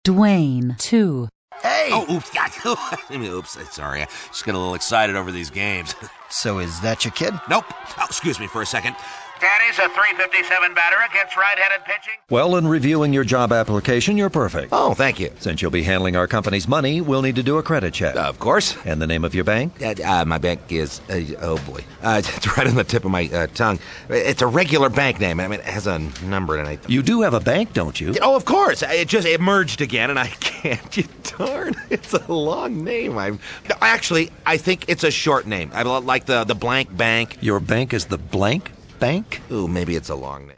Dwayne, 2. Hey! Oh, oops. Oops. Sorry. I just get a little excited over these games. So is that your kid? Nope. Oh, excuse me for a second. Daddy's a .357 batter against right-handed pitching. Well, in reviewing your job application, you're perfect. Oh, thank you. Since you'll be handling our company's money, we'll need to do a credit check. Of course. And the name of your bank? My bank is, oh boy. It's right on the tip of my tongue. It's a regular bank name. I mean, it has a number in it. You do have a bank, don't you? Oh, of course. It merged again, and I can't. You darn. It's a long name. Actually, I think it's a short name. I like the blank bank. Your bank is the blank bank? Ooh, maybe it's a long name.